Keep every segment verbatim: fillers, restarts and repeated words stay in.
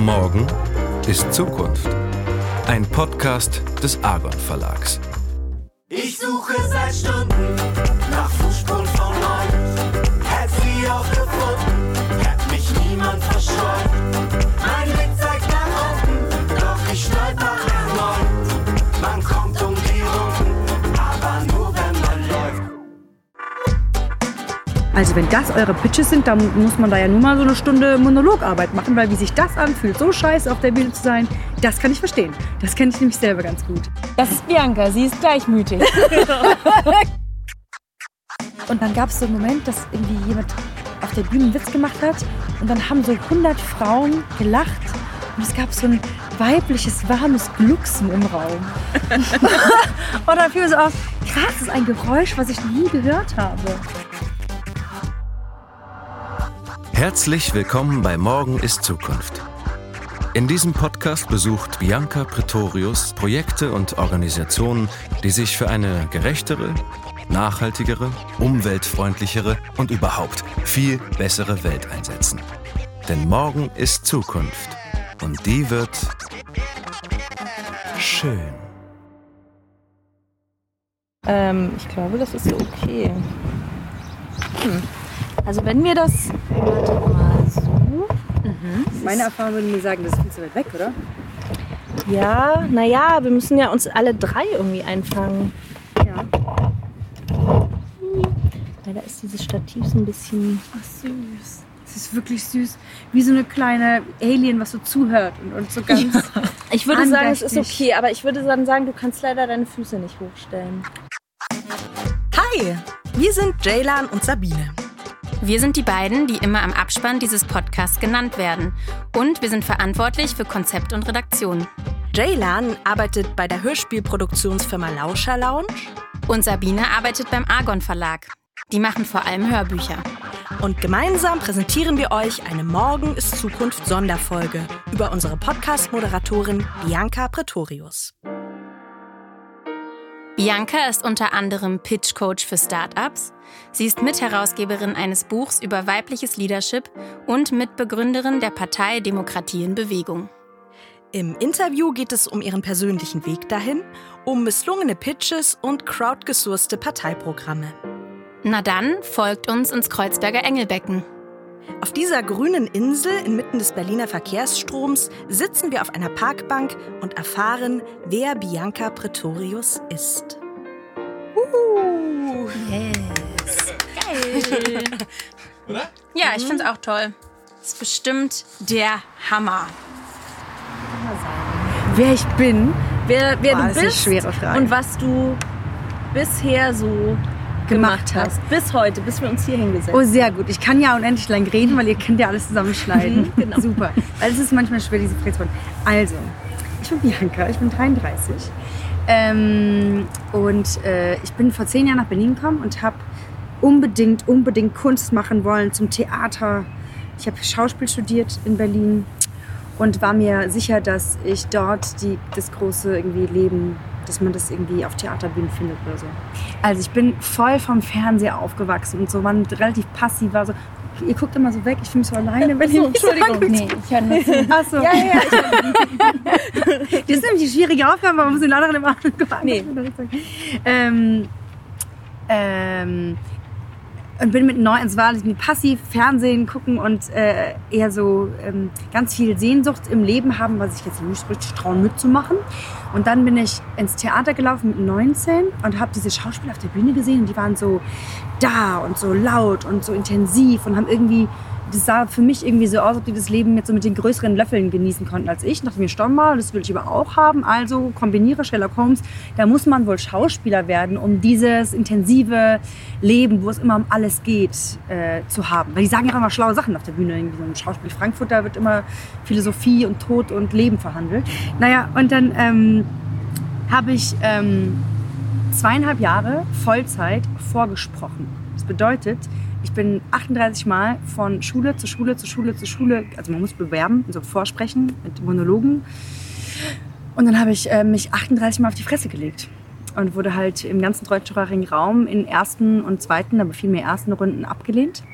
Morgen ist Zukunft. Ein Podcast des Argon Verlags. Ich suche seit Stunden nach Fußspuren von euch. Hätt sie auch gefunden, hätt mich niemand verscheut. Mein Blick zeigt nach unten, doch ich stolper erneut. Man kommt um die Runden, aber nur wenn man läuft. Also wenn das eure Pitches sind, dann muss man da ja nur mal so eine Stunde Monologarbeit machen, weil wie sich das anfühlt, so scheiße auf der Bühne zu sein, das kann ich verstehen. Das kenne ich nämlich selber ganz gut. Das ist Bianca, sie ist gleichmütig. Und dann gab es so einen Moment, dass irgendwie jemand auf der Bühne einen Witz gemacht hat und dann haben so hundert Frauen gelacht und es gab so ein weibliches, warmes Glucksen im Raum. Und dann fiel mir so auf, krass, das ist ein Geräusch, was ich nie gehört habe. Herzlich willkommen bei Morgen ist Zukunft. In diesem Podcast besucht Bianca Pretorius Projekte und Organisationen, die sich für eine gerechtere, nachhaltigere, umweltfreundlichere und überhaupt viel bessere Welt einsetzen. Denn morgen ist Zukunft und die wird schön. Ähm, ich glaube, das ist okay. Hm. Also wenn wir das, warte mal, so. Mhm. Meine Erfahrung würde mir sagen, das ist viel zu weit weg, oder? Ja, naja, wir müssen ja uns alle drei irgendwie einfangen. Ja. Leider ist dieses Stativ so ein bisschen... Ach, süß. Es ist wirklich süß. Wie so eine kleine Alien, was so zuhört und, und so ganz... Ja. Ich würde sagen, es ist andächtig. okay, aber ich würde dann sagen, du kannst leider deine Füße nicht hochstellen. Hi, wir sind Jaylan und Sabine. Wir sind die beiden, die immer am Abspann dieses Podcasts genannt werden. Und wir sind verantwortlich für Konzept und Redaktion. Jaylan arbeitet bei der Hörspielproduktionsfirma Lauscher Lounge. Und Sabine arbeitet beim Argon Verlag. Die machen vor allem Hörbücher. Und gemeinsam präsentieren wir euch eine Morgen ist Zukunft Sonderfolge über unsere Podcast-Moderatorin Bianca Pretorius. Bianca ist unter anderem Pitch-Coach für Startups. Sie ist Mitherausgeberin eines Buchs über weibliches Leadership und Mitbegründerin der Partei Demokratie in Bewegung. Im Interview geht es um ihren persönlichen Weg dahin, um misslungene Pitches und crowdgesourcete Parteiprogramme. Na dann, folgt uns ins Kreuzberger Engelbecken. Auf dieser grünen Insel inmitten des Berliner Verkehrsstroms sitzen wir auf einer Parkbank und erfahren, wer Bianca Pretorius ist. Uh, yes. Geil. Oder? Ja, ich finde es auch toll. Das ist bestimmt der Hammer. Wer ich bin, Wer, wer Boah, du das ist eine bist schwere Frage. und was du bisher so gemacht hast. Bis heute, bis wir uns hier hingesetzt Oh, sehr gut. Ich kann ja unendlich lang reden, weil ihr könnt ja alles zusammenschneiden. Genau. Super. Weil es ist manchmal schwer, diese Frage zu beantworten. Also, ich bin Bianca, ich bin dreiunddreißig. Ähm, und äh, ich bin vor zehn Jahren nach Berlin gekommen und habe unbedingt, unbedingt Kunst machen wollen zum Theater. Ich habe Schauspiel studiert in Berlin und war mir sicher, dass ich dort die, das große irgendwie Leben, dass man das irgendwie auf Theaterbühnen findet oder so. Also ich bin voll vom Fernseher aufgewachsen und so, man relativ passiv war so. Ihr guckt immer so weg, ich fühle mich so alleine. Wenn so, ihr Entschuldigung, nee, ich höre nur zu. Ach so. Ja, ja, das ist nämlich die schwierige Aufgabe, man muss den anderen immer angucken. Nee. Ähm, ähm, und bin mit neun, es war mit passiv Fernsehen gucken und äh, eher so ähm, ganz viel Sehnsucht im Leben haben, was ich jetzt nicht richtig trauen mitzumachen. Und dann bin ich ins Theater gelaufen mit neunzehn und habe diese Schauspieler auf der Bühne gesehen und die waren so da und so laut und so intensiv und haben irgendwie, das sah für mich irgendwie so aus, als ob die das Leben jetzt so mit den größeren Löffeln genießen konnten als ich. Ich dachte mir, stopp mal, das will ich aber auch haben. Also kombiniere Sherlock Holmes, da muss man wohl Schauspieler werden, um dieses intensive Leben, wo es immer um alles geht, äh, zu haben. Weil die sagen ja auch immer schlaue Sachen auf der Bühne. Irgendwie so ein Schauspiel Frankfurt, da wird immer Philosophie und Tod und Leben verhandelt. Naja, und dann ähm, habe ich ähm, zweieinhalb Jahre Vollzeit vorgesprochen. Das bedeutet, ich bin achtunddreißig Mal von Schule zu Schule zu Schule zu Schule, also man muss bewerben, also vorsprechen mit Monologen. Und dann habe ich äh, mich achtunddreißig Mal auf die Fresse gelegt und wurde halt im ganzen deutschsprachigen Raum in ersten und zweiten, aber viel mehr ersten Runden abgelehnt.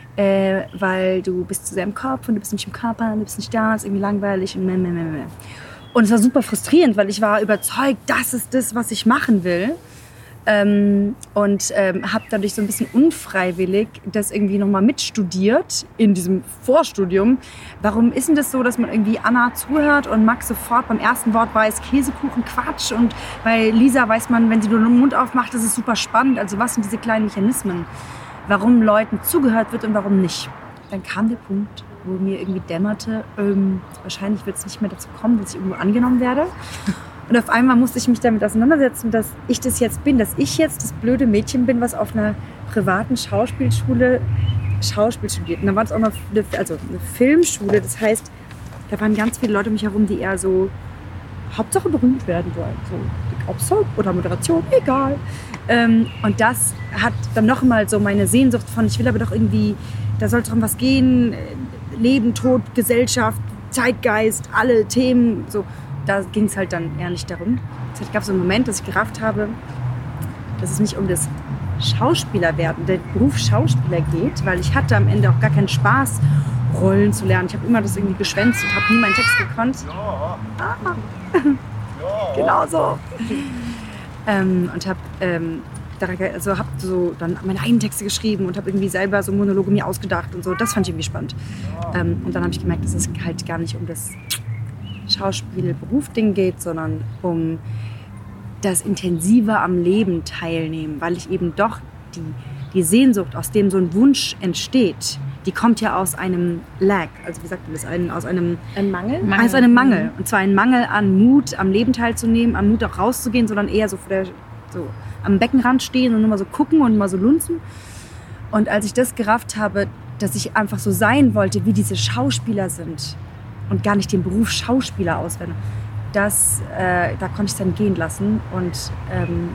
äh, weil du bist zu sehr im Kopf und du bist nicht im Körper, du bist nicht da, ist irgendwie langweilig und meh, meh, meh, meh. Und es war super frustrierend, weil ich war überzeugt, das ist das, was ich machen will. Ähm, und ähm, habe dadurch so ein bisschen unfreiwillig das irgendwie nochmal mitstudiert in diesem Vorstudium. Warum ist denn das so, dass man irgendwie Anna zuhört und Max sofort beim ersten Wort weiß, Käsekuchen, Quatsch. Und bei Lisa weiß man, wenn sie nur den Mund aufmacht, das ist super spannend. Also was sind diese kleinen Mechanismen, warum Leuten zugehört wird und warum nicht. Dann kam der Punkt, wo mir irgendwie dämmerte, ähm, wahrscheinlich wird es nicht mehr dazu kommen, dass ich irgendwo angenommen werde. Und auf einmal musste ich mich damit auseinandersetzen, dass ich das jetzt bin, dass ich jetzt das blöde Mädchen bin, was auf einer privaten Schauspielschule Schauspiel studiert. Und dann war es auch noch eine, also eine Filmschule, das heißt, da waren ganz viele Leute um mich herum, die eher so Hauptsache berühmt werden wollen. So, ob Soap oder Moderation, egal. Ähm, und das hat dann nochmal so meine Sehnsucht von, ich will aber doch irgendwie, da soll es um was gehen, Leben, Tod, Gesellschaft, Zeitgeist, alle Themen, so. Da ging es halt dann eher nicht darum. Es gab so einen Moment, dass ich gerafft habe, dass es nicht um das Schauspielerwerden, den Beruf Schauspieler geht, weil ich hatte am Ende auch gar keinen Spaß, Rollen zu lernen. Ich habe immer das irgendwie geschwänzt und habe nie meinen Text gekonnt. Ah. Genau so. ähm, und habe ähm, also hab so dann meine eigenen Texte geschrieben und habe irgendwie selber so Monologe mir ausgedacht und so. Das fand ich irgendwie spannend. Ähm, und dann habe ich gemerkt, dass es halt gar nicht um das Schauspiel-Beruf-Ding geht, sondern um das intensiver am Leben teilnehmen, weil ich eben doch die, die Sehnsucht, aus dem so ein Wunsch entsteht, die kommt ja aus einem Lack, also wie sagt man das, ein, aus einem ein Mangel? Mangel. Aus einem Mangel. Und zwar ein Mangel an Mut, am Leben teilzunehmen, an Mut auch rauszugehen, sondern eher so, vor der, so am Beckenrand stehen und nur mal so gucken und mal so lunzen. Und als ich das gerafft habe, dass ich einfach so sein wollte, wie diese Schauspieler sind, und gar nicht den Beruf Schauspieler auswählen. Das, äh, da konnte ich es dann gehen lassen und ähm,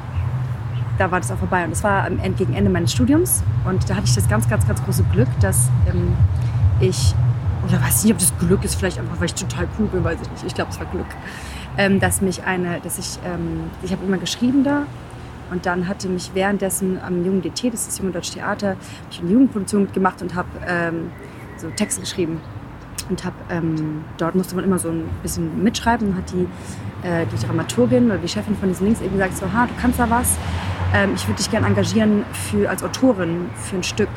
da war das auch vorbei. Und das war am Ende, gegen Ende meines Studiums und da hatte ich das ganz, ganz, ganz große Glück, dass ähm, ich, oder weiß nicht, ob das Glück ist, vielleicht einfach, weil ich total cool bin, weiß ich nicht. Ich glaube, es war Glück, ähm, dass mich eine, dass ich, ähm, ich habe immer geschrieben da. Und dann hatte mich währenddessen am Jungen D T, das ist das Junge Deutsche Theater, habe ich eine Jugendproduktion mitgemacht und habe ähm, so Texte geschrieben. Und hab, ähm, dort musste man immer so ein bisschen mitschreiben. Und hat die, äh, die Dramaturgin oder die Chefin von diesen Links eben gesagt, so, ha, du kannst da was. Ähm, ich würde dich gerne engagieren für, als Autorin für ein Stück,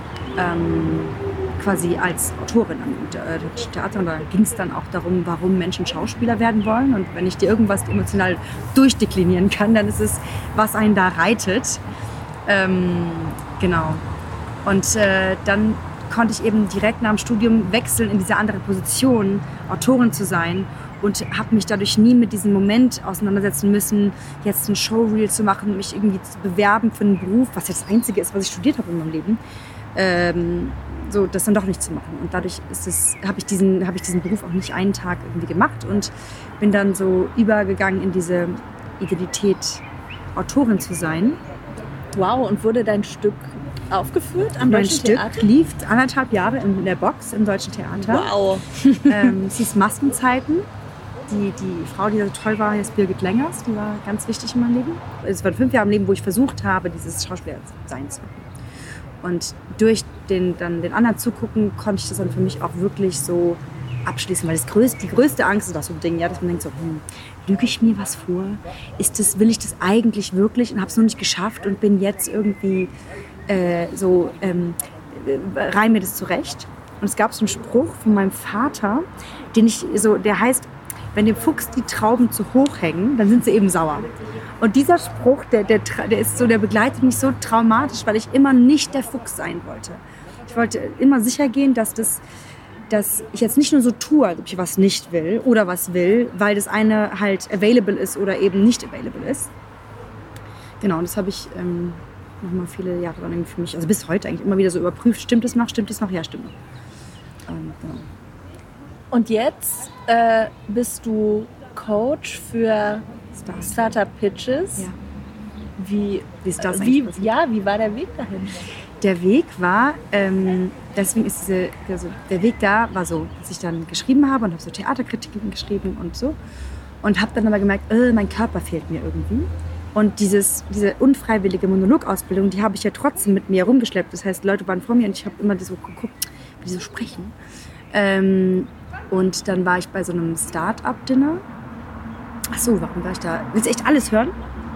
ähm, quasi als Autorin am äh, Theater. Und da ging es dann auch darum, warum Menschen Schauspieler werden wollen. Und wenn ich dir irgendwas emotional durchdeklinieren kann, dann ist es, was einen da reitet. Ähm, genau. Und äh, dann konnte ich eben direkt nach dem Studium wechseln in diese andere Position, Autorin zu sein und habe mich dadurch nie mit diesem Moment auseinandersetzen müssen, jetzt ein Showreel zu machen, mich irgendwie zu bewerben für einen Beruf, was jetzt das Einzige ist, was ich studiert habe in meinem Leben, ähm, so das dann doch nicht zu machen. Und dadurch habe ich, diesen, hab ich diesen Beruf auch nicht einen Tag irgendwie gemacht und bin dann so übergegangen in diese Identität, Autorin zu sein. Wow, und wurde dein Stück aufgeführt am mein Deutschen Stück Theater? lief anderthalb Jahre in der Box im Deutschen Theater. Wow. ähm, es hieß Maskenzeiten. Die, die Frau, die so toll war, heißt Birgit Längers. Die war ganz wichtig in meinem Leben. Es waren fünf Jahre im Leben, wo ich versucht habe, dieses Schauspielersein zu machen. Und durch den, dann den anderen zugucken, konnte ich das dann für mich auch wirklich so abschließen. Weil das größte, die größte Angst ist auch so ein Ding, ja, dass man denkt so, hm, lüge ich mir was vor? Ist das, will ich das eigentlich wirklich? Und habe es noch nicht geschafft und bin jetzt irgendwie äh, so, ähm, reih mir das zurecht. Und es gab so einen Spruch von meinem Vater, den ich so, der heißt, wenn dem Fuchs die Trauben zu hoch hängen, dann sind sie eben sauer. Und dieser Spruch, der, der, der ist so, der begleitet mich so traumatisch, weil ich immer nicht der Fuchs sein wollte. Ich wollte immer sicher gehen, dass das, dass ich jetzt nicht nur so tue, als ob ich was nicht will oder was will, weil das eine halt available ist oder eben nicht available ist. Genau, und das habe ich ähm, noch mal viele Jahre lang für mich, also bis heute eigentlich immer wieder so überprüft, stimmt es noch, stimmt es noch, ja, stimmt noch. Ähm, genau. Und jetzt äh, bist du Coach für Startup Pitches. Ja. Wie, wie ist das wie, passiert? Ja, wie war der Weg dahin? Der Weg war, ähm, deswegen ist diese, also der Weg da war so, dass ich dann geschrieben habe und habe so Theaterkritiken geschrieben und so. Und habe dann aber gemerkt, äh, mein Körper fehlt mir irgendwie. Und dieses, diese unfreiwillige Monologausbildung, die habe ich ja trotzdem mit mir rumgeschleppt. Das heißt, Leute waren vor mir und ich habe immer so geguckt, wie die so sprechen. Ähm, und dann war ich bei so einem Start-up-Dinner. Ach so, warum war ich da? Willst du echt alles hören?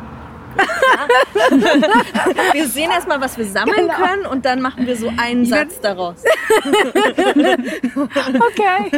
Wir sehen erstmal, was wir sammeln genau. können und dann machen wir so einen Satz daraus. Okay.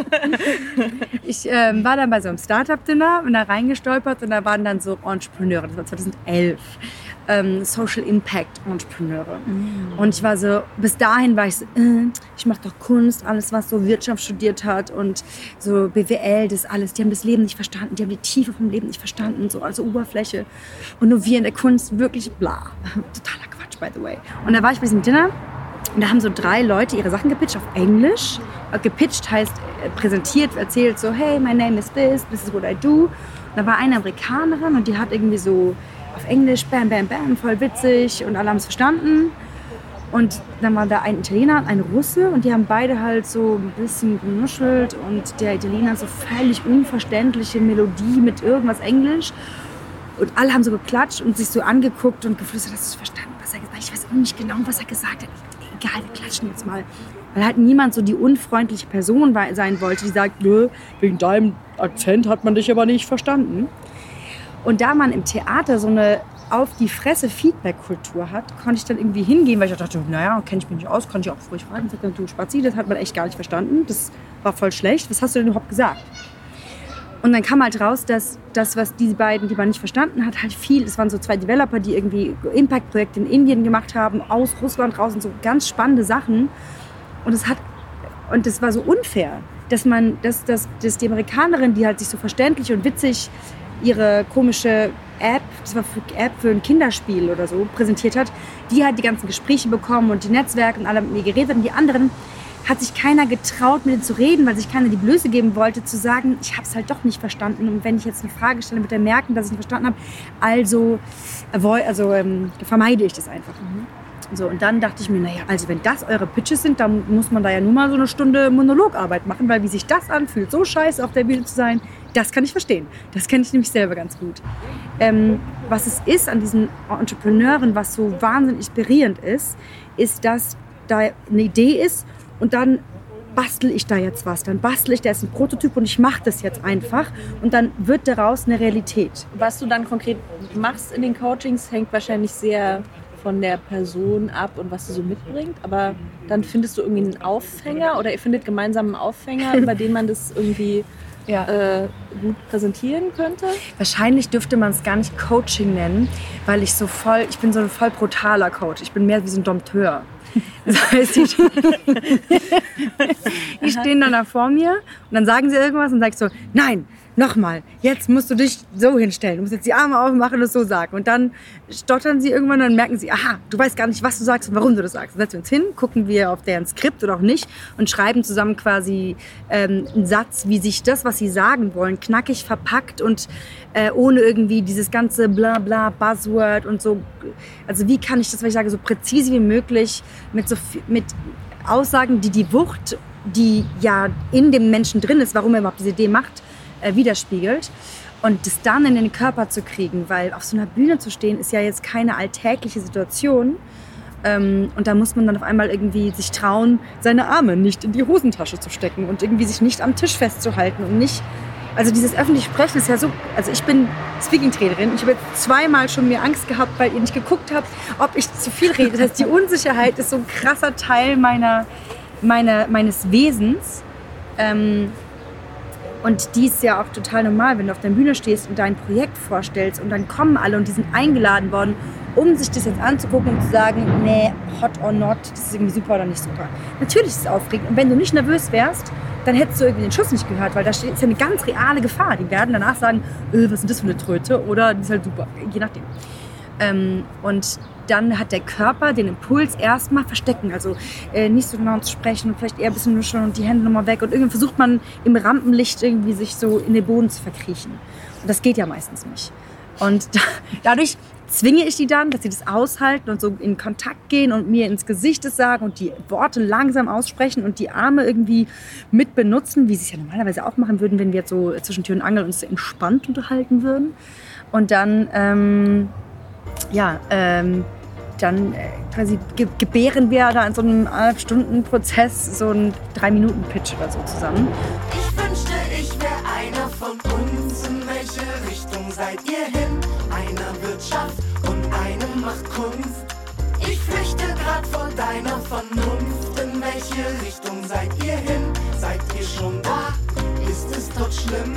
Ich ähm, war dann bei so einem Startup-Dinner und da reingestolpert und da waren dann so Entrepreneure, das war zweitausendelf. Ähm, Social Impact Entrepreneure. Mm. Und ich war so, bis dahin war ich so, äh, ich mache doch Kunst, alles was so Wirtschaft studiert hat und so B W L, das alles, die haben das Leben nicht verstanden, die haben die Tiefe vom Leben nicht verstanden, so also Oberfläche. Und nur wir in der Kunst wirklich bla. Totaler Quatsch, by the way. Und da war ich bei diesem Dinner und da haben so drei Leute ihre Sachen gepitcht auf Englisch. Gepitcht heißt präsentiert, erzählt so, hey, my name is this, this is what I do. Und da war eine Amerikanerin und die hat irgendwie so auf Englisch, bam, bam, bam, voll witzig und alle haben es verstanden. Und dann war da ein Italiener und ein Russe und die haben beide halt so ein bisschen genuschelt und der Italiener so völlig unverständliche Melodie mit irgendwas Englisch. Und alle haben so geklatscht und sich so angeguckt und geflüstert, hast du verstanden, was er gesagt hat? Ich weiß auch nicht genau, was er gesagt hat. Egal, wir klatschen jetzt mal. Weil halt niemand so die unfreundliche Person sein wollte, die sagt, nö, wegen deinem Akzent hat man dich aber nicht verstanden. Und da man im Theater so eine auf die Fresse Feedback-Kultur hat, konnte ich dann irgendwie hingehen, weil ich dachte, naja, kenne ich mich nicht aus, kann ich auch ruhig fragen. Ich sagte, du Spazi, das hat man echt gar nicht verstanden. Das war voll schlecht. Was hast du denn überhaupt gesagt? Und dann kam halt raus, dass das, was die beiden, die man nicht verstanden hat, halt viel, es waren so zwei Developer, die irgendwie Impact-Projekte in Indien gemacht haben, aus Russland raus und so ganz spannende Sachen. Und es hat, und das war so unfair, dass man, dass, dass, dass die Amerikanerin, die halt sich so verständlich und witzig ihre komische App, das war für App für ein Kinderspiel oder so, präsentiert hat, die hat die ganzen Gespräche bekommen und die Netzwerke und alle mit mir geredet. Und die anderen hat sich keiner getraut, mit denen zu reden, weil sich keiner die Blöße geben wollte, zu sagen, ich habe es halt doch nicht verstanden. Und wenn ich jetzt eine Frage stelle, wird er merken, dass ich es nicht verstanden habe. Also, also ähm, vermeide ich das einfach. Mhm. So, und dann dachte ich mir, naja, also wenn das eure Pitches sind, dann muss man da ja nur mal so eine Stunde Monologarbeit machen, weil wie sich das anfühlt, so scheiße auf der Bühne zu sein, das kann ich verstehen. Das kenne ich nämlich selber ganz gut. Ähm, was es ist an diesen Entrepreneuren, was so wahnsinnig inspirierend ist, ist, dass da eine Idee ist und dann bastel ich da jetzt was. Dann bastel ich da jetzt einen Prototyp und ich mache das jetzt einfach und dann wird daraus eine Realität. Was du dann konkret machst in den Coachings, hängt wahrscheinlich sehr von der Person ab und was sie so mitbringt, aber dann findest du irgendwie einen Aufhänger oder ihr findet gemeinsam einen Aufhänger, über den man das irgendwie ja. äh, gut präsentieren könnte? Wahrscheinlich dürfte man es gar nicht Coaching nennen, weil ich so voll, ich bin so ein voll brutaler Coach. Ich bin mehr wie so ein Dompteur. Das heißt, die, die stehen dann da vor mir und dann sagen sie irgendwas und sag ich so, nein, nochmal, jetzt musst du dich so hinstellen, du musst jetzt die Arme aufmachen und das so sagen. Und dann stottern sie irgendwann und dann merken sie, aha, du weißt gar nicht, was du sagst und warum du das sagst. Dann setzen wir uns hin, gucken wir auf deren Skript oder auch nicht und schreiben zusammen quasi ähm, einen Satz, wie sich das, was sie sagen wollen, knackig verpackt und äh, ohne irgendwie dieses ganze Blabla, Buzzword und so. Also wie kann ich das, was ich sage, so präzise wie möglich mit, so, mit Aussagen, die die Wucht, die ja in dem Menschen drin ist, warum er überhaupt diese Idee macht, widerspiegelt und das dann in den Körper zu kriegen, weil auf so einer Bühne zu stehen ist ja jetzt keine alltägliche Situation ähm, und da muss man dann auf einmal irgendwie sich trauen, seine Arme nicht in die Hosentasche zu stecken und irgendwie sich nicht am Tisch festzuhalten und nicht, also dieses öffentliche Sprechen ist ja so, also ich bin Speaking-Trainerin, ich habe jetzt zweimal schon mir Angst gehabt, weil ihr nicht geguckt habt, ob ich zu viel rede, das heißt die Unsicherheit ist so ein krasser Teil meiner, meiner, meines Wesens. ähm, Und die ist ja auch total normal, wenn du auf der Bühne stehst und dein Projekt vorstellst und dann kommen alle und die sind eingeladen worden, um sich das jetzt anzugucken und zu sagen, nee, hot or not, das ist irgendwie super oder nicht super. Natürlich ist es aufregend und wenn du nicht nervös wärst, dann hättest du irgendwie den Schuss nicht gehört, weil da ist ja eine ganz reale Gefahr. Die werden danach sagen, äh, was ist denn das für eine Tröte oder die ist halt super, je nachdem. Ähm, und dann hat der Körper den Impuls erstmal verstecken, also äh, nicht so genau zu sprechen und vielleicht eher ein bisschen nuscheln und die Hände nochmal weg und irgendwie versucht man im Rampenlicht irgendwie sich so in den Boden zu verkriechen. Und das geht ja meistens nicht. Und da, dadurch zwinge ich die dann, dass sie das aushalten und so in Kontakt gehen und mir ins Gesicht das sagen und die Worte langsam aussprechen und die Arme irgendwie mit benutzen, wie sie es ja normalerweise auch machen würden, wenn wir jetzt so zwischen Tür und Angel uns so entspannt unterhalten würden. Und dann ähm, ja, ähm, dann äh, quasi ge- gebären wir da in so einem eineinhalb Stunden Prozess so einen drei Minuten Pitch oder so zusammen. Ich wünschte, ich wäre einer von uns. In welche Richtung seid ihr hin? Einer Wirtschaft und einem macht Kunst. Ich flüchte grad vor deiner Vernunft. In welche Richtung seid ihr hin? Seid ihr schon da? Ist es dort schlimm?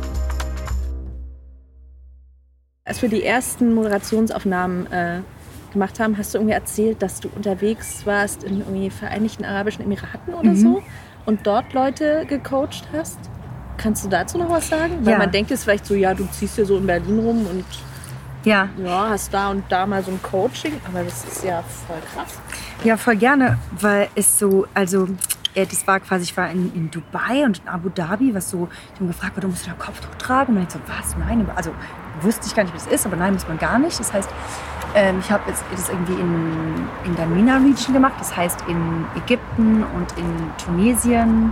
Als wir die ersten Moderationsaufnahmen äh, gemacht haben, hast du irgendwie erzählt, dass du unterwegs warst in irgendwie Vereinigten Arabischen Emiraten oder Mhm. so und dort Leute gecoacht hast. Kannst du dazu noch was sagen? Weil Ja. man denkt jetzt vielleicht so, ja, du ziehst ja so in Berlin rum und Ja, ja, hast da und da mal so ein Coaching, aber das ist ja voll krass. ja, voll gerne, weil es so, also äh, das war quasi, ich war in, in Dubai und in Abu Dhabi, was so, ich habe gefragt, du musst da Kopftuch tragen? Und dann ich so, was, nein, also wusste ich gar nicht, wie das ist, aber nein, muss man gar nicht. Das heißt, ähm, ich habe jetzt das irgendwie in, in der MENA-Region gemacht, das heißt in Ägypten und in Tunesien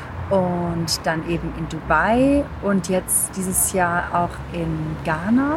und dann eben in Dubai und jetzt dieses Jahr auch in Ghana.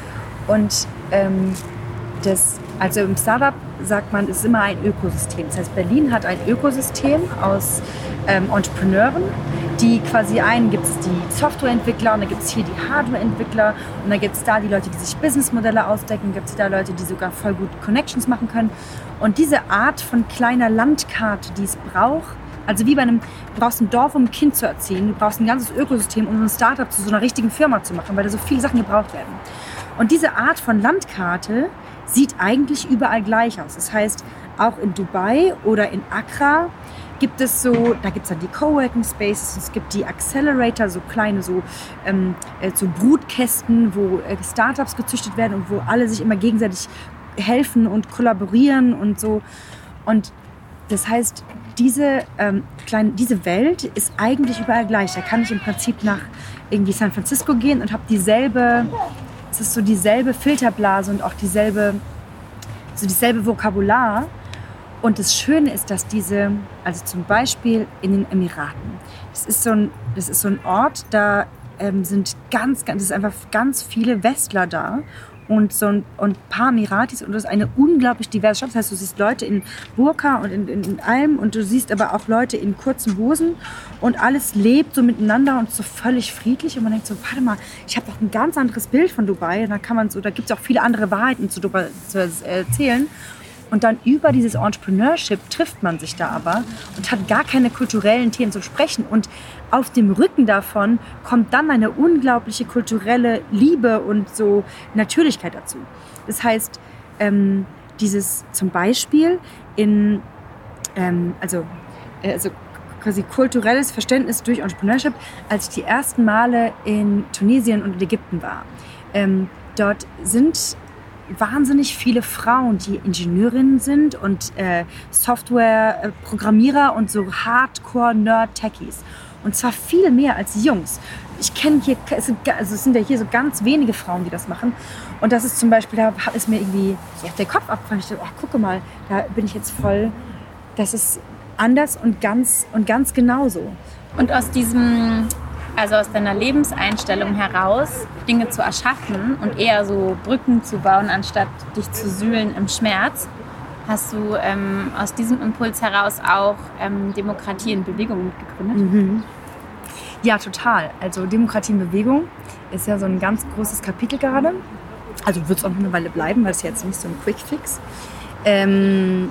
Und ähm, das, also im Startup sagt man, es ist immer ein Ökosystem. Das heißt, Berlin hat ein Ökosystem aus ähm, Entrepreneuren, die quasi einen gibt es die Softwareentwickler und dann gibt es hier die Hardwareentwickler und dann gibt es da die Leute, die sich Businessmodelle ausdecken, gibt es da Leute, die sogar voll gut Connections machen können. Und diese Art von kleiner Landkarte, die es braucht, also wie bei einem, du brauchst ein Dorf, um ein Kind zu erziehen, du brauchst ein ganzes Ökosystem, um ein Startup zu so einer richtigen Firma zu machen, weil da so viele Sachen gebraucht werden. Und diese Art von Landkarte sieht eigentlich überall gleich aus. Das heißt, auch in Dubai oder in Accra gibt es so, da gibt es dann die Coworking Spaces, es gibt die Accelerator, so kleine so, ähm, so Brutkästen, wo äh, Startups gezüchtet werden und wo alle sich immer gegenseitig helfen und kollaborieren und so. Und das heißt, diese, ähm, kleine, diese Welt ist eigentlich überall gleich. Da kann ich im Prinzip nach irgendwie San Francisco gehen und habe dieselbe, es ist so dieselbe Filterblase und auch dieselbe, so dieselbe Vokabular. Und das Schöne ist, dass diese, also zum Beispiel in den Emiraten, das ist so ein, das ist so ein Ort, da ähm, sind ganz, ganz, es ist einfach ganz viele Westler da. Und so ein und ein paar Emiratis und das ist eine unglaublich diverse Stadt. Das heißt, du siehst Leute in Burka und in, in, in allem und du siehst aber auch Leute in kurzen Hosen und alles lebt so miteinander und so völlig friedlich und man denkt so, warte mal, ich habe doch ein ganz anderes Bild von Dubai und da kann man so, da gibt es auch viele andere Wahrheiten zu Dubai zu erzählen. Und dann über dieses Entrepreneurship trifft man sich da aber und hat gar keine kulturellen Themen zu sprechen. Und auf dem Rücken davon kommt dann eine unglaubliche kulturelle Liebe und so Natürlichkeit dazu. Das heißt, ähm, dieses zum Beispiel in, ähm, also, äh, also quasi kulturelles Verständnis durch Entrepreneurship, als ich die ersten Male in Tunesien und in Ägypten war. Ähm, dort sind wahnsinnig viele Frauen, die Ingenieurinnen sind und äh, Software-Programmierer und so Hardcore-Nerd-Techies. Und zwar viel mehr als Jungs. Ich kenne hier, es sind, also es sind ja hier so ganz wenige Frauen, die das machen. Und das ist zum Beispiel, da ist mir irgendwie so auf den Kopf abgefallen. Ich dachte, ach, gucke mal, da bin ich jetzt voll, das ist anders und ganz, und ganz genauso. Und aus diesem, also aus deiner Lebenseinstellung heraus, Dinge zu erschaffen und eher so Brücken zu bauen, anstatt dich zu sühlen im Schmerz, hast du ähm, aus diesem Impuls heraus auch ähm, Demokratie in Bewegung mitgegründet? Mhm. Ja, total. Also Demokratie in Bewegung ist ja so ein ganz großes Kapitel gerade. Also wird es auch noch eine Weile bleiben, weil es jetzt nicht so ein Quick-Fix. Ähm,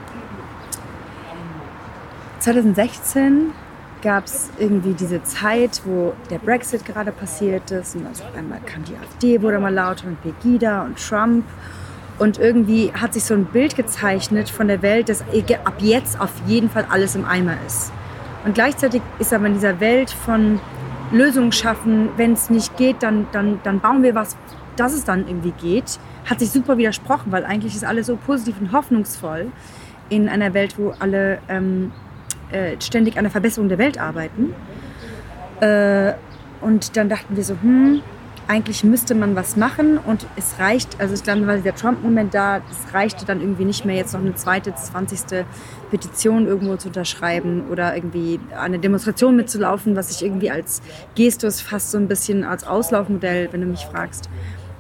zwanzig sechzehn gab es irgendwie diese Zeit, wo der Brexit gerade passiert ist. Und also einmal kam die AfD, wurde mal lauter und Pegida und Trump. Und irgendwie hat sich so ein Bild gezeichnet von der Welt, dass ab jetzt auf jeden Fall alles im Eimer ist. Und gleichzeitig ist aber in dieser Welt von Lösungen schaffen, wenn es nicht geht, dann, dann, dann bauen wir was, dass es dann irgendwie geht, hat sich super widersprochen, weil eigentlich ist alles so positiv und hoffnungsvoll in einer Welt, wo alle ähm, äh, ständig an der Verbesserung der Welt arbeiten. Äh, und dann dachten wir so, hm, eigentlich müsste man was machen und es reicht, also ich glaube, war der Trump-Moment da, es reichte dann irgendwie nicht mehr, jetzt noch eine zweite, zwanzigste Petition irgendwo zu unterschreiben oder irgendwie eine Demonstration mitzulaufen, was ich irgendwie als Gestus fast so ein bisschen als Auslaufmodell, wenn du mich fragst,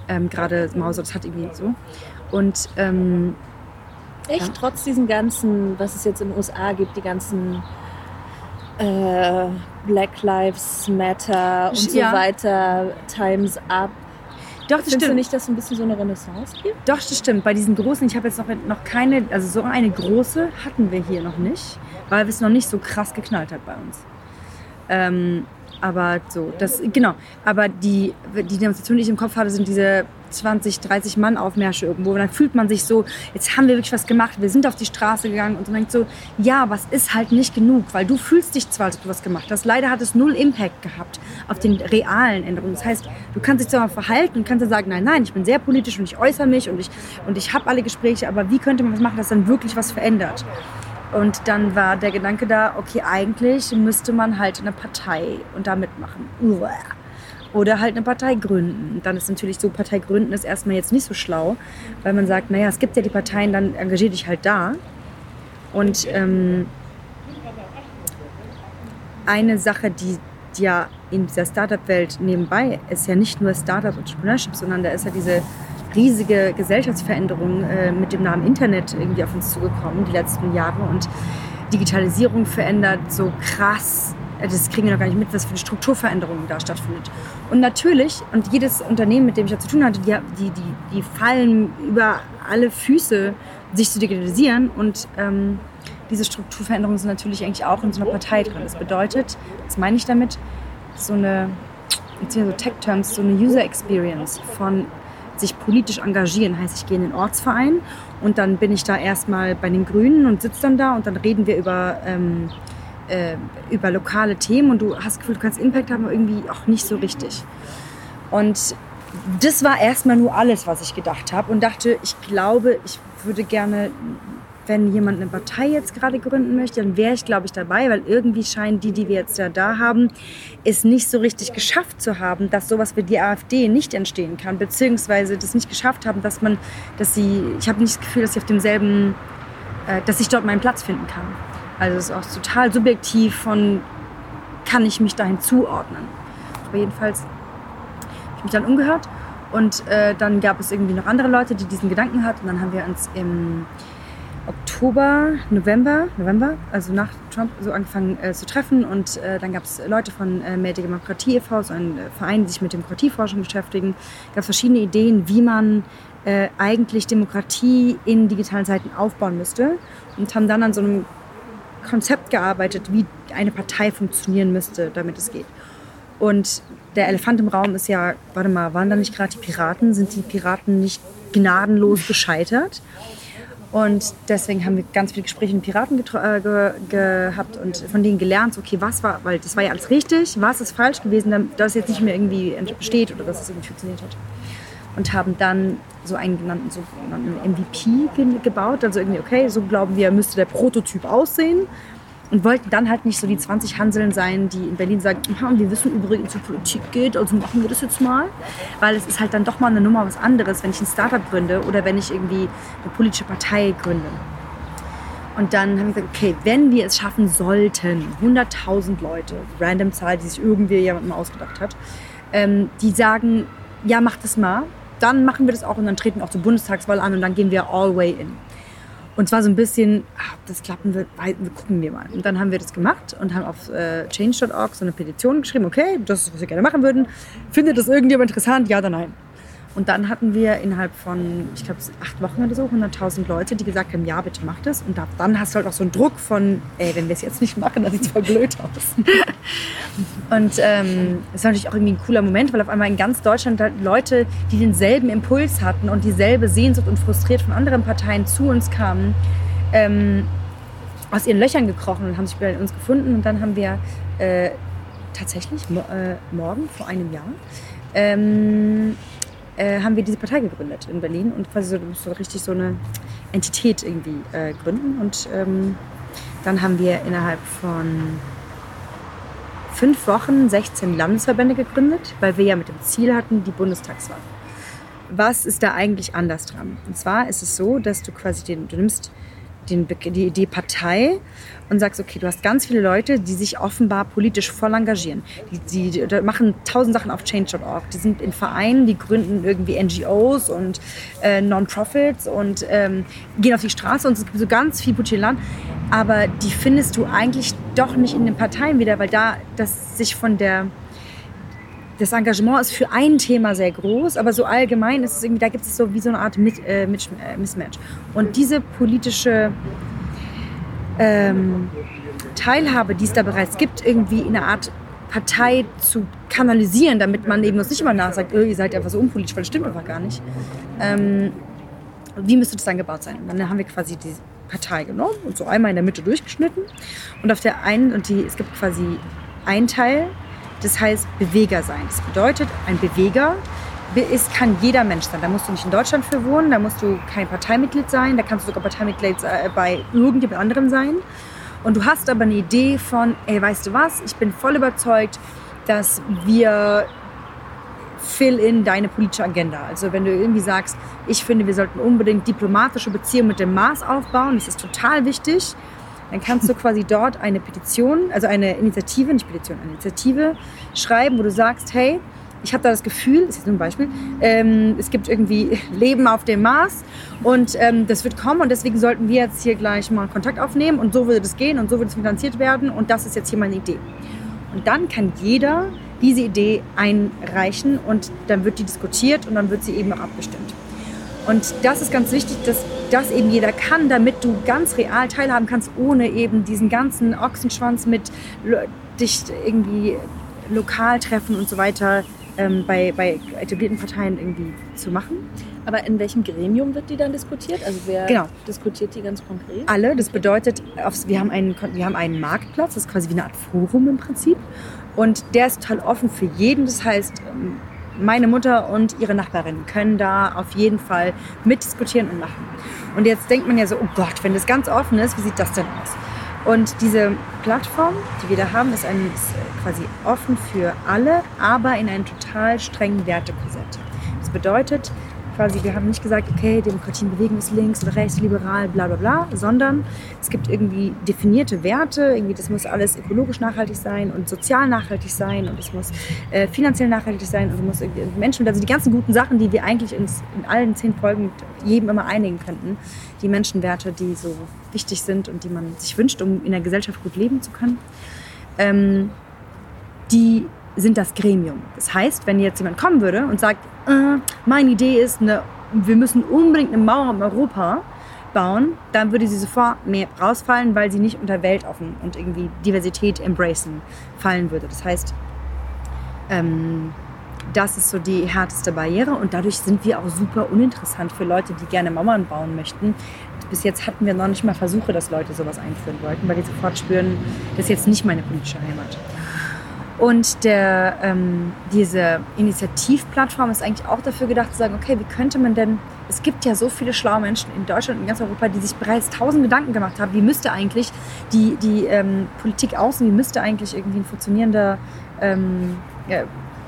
ähm, gerade Mausert hat irgendwie so. Und ähm, Echt, ja. Trotz diesen ganzen, was es jetzt in den U S A gibt, die ganzen äh, Black Lives Matter und ja. so weiter, Time's Up. Doch, das Findest stimmt. du nicht, dass es ein bisschen so eine Renaissance gibt? Doch, das stimmt. Bei diesen großen, ich habe jetzt noch, noch keine, also so eine große hatten wir hier noch nicht, weil es noch nicht so krass geknallt hat bei uns. Ähm, aber so, das, genau. Aber die, die Demonstration, die ich im Kopf hatte, sind diese zwanzig, dreißig Mann Aufmärsche irgendwo. Und dann fühlt man sich so, jetzt haben wir wirklich was gemacht, wir sind auf die Straße gegangen und man denkt so, ja, aber es ist halt nicht genug, weil du fühlst dich zwar, als ob du was gemacht hast, leider hat es null Impact gehabt auf den realen Änderungen. Das heißt, du kannst dich zwar mal verhalten und kannst dann sagen, nein, nein, ich bin sehr politisch und ich äußere mich und ich, und ich habe alle Gespräche, aber wie könnte man was machen, dass dann wirklich was verändert? Und dann war der Gedanke da, okay, eigentlich müsste man halt eine Partei und da mitmachen. Uah. Oder halt eine Partei gründen. Und dann ist natürlich so, Partei gründen ist erstmal jetzt nicht so schlau, weil man sagt, naja, es gibt ja die Parteien, dann engagier dich halt da. Und ähm, eine Sache, die, die ja in dieser Startup-Welt nebenbei ist, ja nicht nur Startup und Entrepreneurship, sondern da ist ja diese riesige Gesellschaftsveränderung äh, mit dem Namen Internet irgendwie auf uns zugekommen, die letzten Jahre. Und Digitalisierung verändert so krass. Das kriegen wir noch gar nicht mit, was für eine Strukturveränderung da stattfindet. Und natürlich, und jedes Unternehmen, mit dem ich da zu tun hatte, die, die, die, die fallen über alle Füße, sich zu digitalisieren. Und ähm, diese Strukturveränderungen sind natürlich eigentlich auch in so einer Partei drin. Das bedeutet, was meine ich damit? So eine, jetzt hier so Tech-Terms, so eine User Experience von sich politisch engagieren. Heißt, ich gehe in den Ortsverein und dann bin ich da erstmal bei den Grünen und sitze dann da und dann reden wir über... Ähm, über lokale Themen und du hast das Gefühl, du kannst Impact haben, aber irgendwie auch nicht so richtig. Und das war erstmal nur alles, was ich gedacht habe und dachte, ich glaube, ich würde gerne, wenn jemand eine Partei jetzt gerade gründen möchte, dann wäre ich, glaube ich, dabei, weil irgendwie scheinen die, die wir jetzt ja da haben, es nicht so richtig geschafft zu haben, dass sowas wie die AfD nicht entstehen kann, beziehungsweise das nicht geschafft haben, dass man, dass sie, ich habe nicht das Gefühl, dass ich auf demselben, äh, dass ich dort meinen Platz finden kann. Also es ist auch total subjektiv von, kann ich mich dahin zuordnen. Aber jedenfalls habe ich mich dann umgehört und äh, dann gab es irgendwie noch andere Leute, die diesen Gedanken hatten. Und dann haben wir uns im Oktober, November, November, also nach Trump, so angefangen äh, zu treffen. Und äh, dann gab es Leute von äh, Mehr Demokratie e V, so ein äh, Verein, die sich mit Demokratieforschung beschäftigen. Es gab verschiedene Ideen, wie man äh, eigentlich Demokratie in digitalen Zeiten aufbauen müsste. Und haben dann an so einem Konzept gearbeitet, wie eine Partei funktionieren müsste, damit es geht. Und der Elefant im Raum ist ja, warte mal, waren da nicht gerade die Piraten? Sind die Piraten nicht gnadenlos gescheitert? Und deswegen haben wir ganz viele Gespräche mit Piraten getro- äh, ge- gehabt und von denen gelernt, okay, was war, weil das war ja alles richtig, was ist falsch gewesen, dass es jetzt nicht mehr irgendwie besteht oder dass es irgendwie funktioniert hat. Und haben dann so einen genannten so einen M V P ge- gebaut. Also irgendwie, okay, so glauben wir, müsste der Prototyp aussehen. Und wollten dann halt nicht so die zwanzig Hanseln sein, die in Berlin sagen, wir wissen übrigens, wie Politik geht, also machen wir das jetzt mal. Weil es ist halt dann doch mal eine Nummer was anderes, wenn ich ein Startup gründe oder wenn ich irgendwie eine politische Partei gründe. Und dann haben wir gesagt, okay, wenn wir es schaffen sollten, hunderttausend Leute, random Zahl, die sich irgendwie jemand mal ausgedacht hat, ähm, die sagen, ja, mach das mal. Dann machen wir das auch und dann treten wir auch zur Bundestagswahl an und dann gehen wir all way in. Und zwar so ein bisschen, ach, ob das klappen wird, gucken wir mal. Und dann haben wir das gemacht und haben auf äh, change Punkt org so eine Petition geschrieben, okay, das ist, was wir gerne machen würden. Findet das irgendjemand interessant? Ja oder nein? Und dann hatten wir innerhalb von, ich glaube, acht Wochen oder so, hunderttausend Leute, die gesagt haben, ja, bitte mach das. Und da, dann hast du halt auch so einen Druck von, ey, wenn wir es jetzt nicht machen, dann sieht es voll blöd aus. Und ähm, das war natürlich auch irgendwie ein cooler Moment, weil auf einmal in ganz Deutschland halt Leute, die denselben Impuls hatten und dieselbe Sehnsucht und frustriert von anderen Parteien zu uns kamen, ähm, aus ihren Löchern gekrochen und haben sich bei uns gefunden. Und dann haben wir äh, tatsächlich mo- äh, morgen vor einem Jahr ähm, Äh, haben wir diese Partei gegründet in Berlin und quasi so, so richtig so eine Entität irgendwie äh, gründen. Und ähm, dann haben wir innerhalb von fünf Wochen sechzehn Landesverbände gegründet, weil wir ja mit dem Ziel hatten, die Bundestagswahl. Was ist da eigentlich anders dran? Und zwar ist es so, dass du quasi den, du nimmst den, die Idee Partei und sagst, okay, du hast ganz viele Leute, die sich offenbar politisch voll engagieren. Die, die, die machen tausend Sachen auf change Punkt org. Die sind in Vereinen, die gründen irgendwie N G Os und äh, Non-Profits und ähm, gehen auf die Straße und es gibt so ganz viel politisches Land. Aber die findest du eigentlich doch nicht in den Parteien wieder, weil da das sich von der... Das Engagement ist für ein Thema sehr groß, aber so allgemein ist es irgendwie, da gibt es so wie so eine Art Mit, äh, Mismatch. Und diese politische ähm, Teilhabe, die es da bereits gibt, irgendwie in einer Art Partei zu kanalisieren, damit man eben uns nicht immer nachsagt, oh, ihr seid einfach so unpolitisch, weil das stimmt einfach gar nicht. Ähm, wie müsste das dann gebaut sein? Und dann haben wir quasi die Partei genommen und so einmal in der Mitte durchgeschnitten. Und auf der einen, und die, es gibt quasi einen Teil, das heißt Beweger sein. Das bedeutet, ein Beweger ist, kann jeder Mensch sein. Da musst du nicht in Deutschland für wohnen, da musst du kein Parteimitglied sein, da kannst du sogar Parteimitglied bei irgendjemand anderem sein. Und du hast aber eine Idee von, ey, weißt du was, ich bin voll überzeugt, dass wir fill in deine politische Agenda. Also wenn du irgendwie sagst, ich finde, wir sollten unbedingt diplomatische Beziehungen mit dem Mars aufbauen, das ist total wichtig, dann kannst du quasi dort eine Petition, also eine Initiative, nicht Petition, eine Initiative schreiben, wo du sagst, hey, ich habe da das Gefühl, das ist jetzt nur ein Beispiel, ähm, es gibt irgendwie Leben auf dem Mars und ähm, das wird kommen und deswegen sollten wir jetzt hier gleich mal Kontakt aufnehmen und so würde das gehen und so würde es finanziert werden und das ist jetzt hier meine Idee. Und dann kann jeder diese Idee einreichen und dann wird die diskutiert und dann wird sie eben auch abgestimmt. Und das ist ganz wichtig, dass das eben jeder kann, damit du ganz real teilhaben kannst, ohne eben diesen ganzen Ochsenschwanz mit dich irgendwie lokal treffen und so weiter ähm, bei, bei etablierten Parteien irgendwie zu machen. Aber in welchem Gremium wird die dann diskutiert? Also wer genau. diskutiert die ganz konkret? Alle, das bedeutet, wir haben, einen, wir haben einen Marktplatz, das ist quasi wie eine Art Forum im Prinzip. Und der ist total offen für jeden, das heißt... Meine Mutter und ihre Nachbarinnen können da auf jeden Fall mitdiskutieren und machen. Und jetzt denkt man ja so, oh Gott, wenn das ganz offen ist, wie sieht das denn aus? Und diese Plattform, die wir da haben, ist, ein, ist quasi offen für alle, aber in einem total strengen Wertekorsett. Das bedeutet, quasi, wir haben nicht gesagt, okay, Demokratie und Bewegung ist links oder rechts, liberal, bla bla bla, sondern es gibt irgendwie definierte Werte, irgendwie das muss alles ökologisch nachhaltig sein und sozial nachhaltig sein und es muss äh, finanziell nachhaltig sein und es muss irgendwie Menschen, also die ganzen guten Sachen, die wir eigentlich ins, in allen zehn Folgen jedem immer einigen könnten, die Menschenwerte, die so wichtig sind und die man sich wünscht, um in der Gesellschaft gut leben zu können, ähm, die sind das Gremium. Das heißt, wenn jetzt jemand kommen würde und sagt, äh, meine Idee ist, eine, wir müssen unbedingt eine Mauer um Europa bauen, dann würde sie sofort mehr rausfallen, weil sie nicht unter weltoffen und irgendwie Diversität embracen fallen würde. Das heißt, ähm, das ist so die härteste Barriere und dadurch sind wir auch super uninteressant für Leute, die gerne Mauern bauen möchten. Bis jetzt hatten wir noch nicht mal Versuche, dass Leute sowas einführen wollten, weil die sofort spüren, das ist jetzt nicht meine politische Heimat. Und der, ähm, diese Initiativplattform ist eigentlich auch dafür gedacht, zu sagen, okay, wie könnte man denn, es gibt ja so viele schlaue Menschen in Deutschland und in ganz Europa, die sich bereits tausend Gedanken gemacht haben, wie müsste eigentlich die, die ähm, Politik außen, wie müsste eigentlich irgendwie ein funktionierender ähm, ja,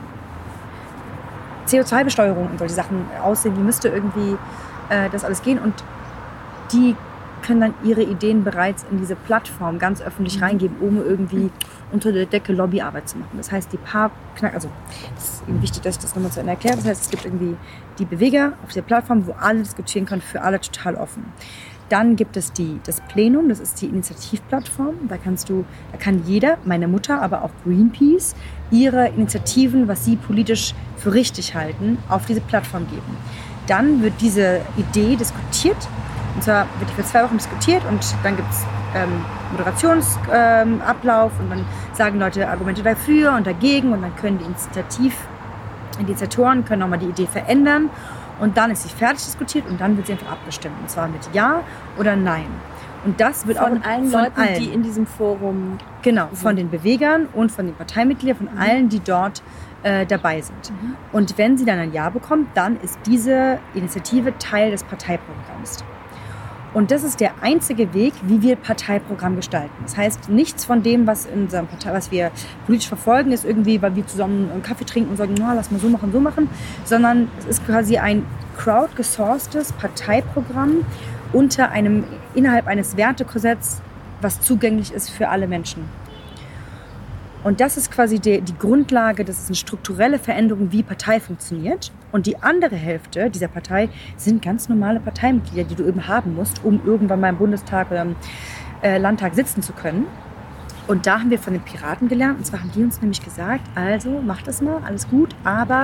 C O zwei Besteuerung und solche Sachen aussehen, wie müsste irgendwie äh, das alles gehen und die können dann ihre Ideen bereits in diese Plattform ganz öffentlich reingeben, ohne irgendwie unter der Decke Lobbyarbeit zu machen. Das heißt, die paar Knack, also es ist eben wichtig, dass ich das nochmal zu Ende erkläre. Das heißt, es gibt irgendwie die Beweger auf der Plattform, wo alle diskutieren können, für alle total offen. Dann gibt es die, das Plenum, das ist die Initiativplattform. Da kannst du, da kann jeder, meine Mutter, aber auch Greenpeace, ihre Initiativen, was sie politisch für richtig halten, auf diese Plattform geben. Dann wird diese Idee diskutiert. Und zwar wird die für zwei Wochen diskutiert und dann gibt es ähm, Moderationsablauf ähm, und dann sagen Leute Argumente dafür und dagegen und dann können die Initiativ, Initiatoren können nochmal die Idee verändern und dann ist sie fertig diskutiert und dann wird sie einfach abgestimmt. Und zwar mit Ja oder Nein. Und das wird von auch allen von Leuten, allen. die in diesem Forum Genau, sind. von den Bewegern und von den Parteimitgliedern, von mhm. allen, die dort äh, dabei sind. Mhm. Und wenn sie dann ein Ja bekommt, dann ist diese Initiative Teil des Parteiprogramms. Und das ist der einzige Weg, wie wir Parteiprogramm gestalten. Das heißt, nichts von dem, was in unserem Partei, was wir politisch verfolgen, ist irgendwie, weil wir zusammen einen Kaffee trinken und sagen, na, lass mal so machen, so machen, sondern es ist quasi ein crowdgesourcetes Parteiprogramm, unter einem, innerhalb eines Wertekorsetts, was zugänglich ist für alle Menschen. Und das ist quasi die, die Grundlage, das ist eine strukturelle Veränderung, wie Partei funktioniert. Und die andere Hälfte dieser Partei sind ganz normale Parteimitglieder, die du eben haben musst, um irgendwann mal im Bundestag oder im äh, Landtag sitzen zu können. Und da haben wir von den Piraten gelernt. Und zwar haben die uns nämlich gesagt, also mach das mal, alles gut, aber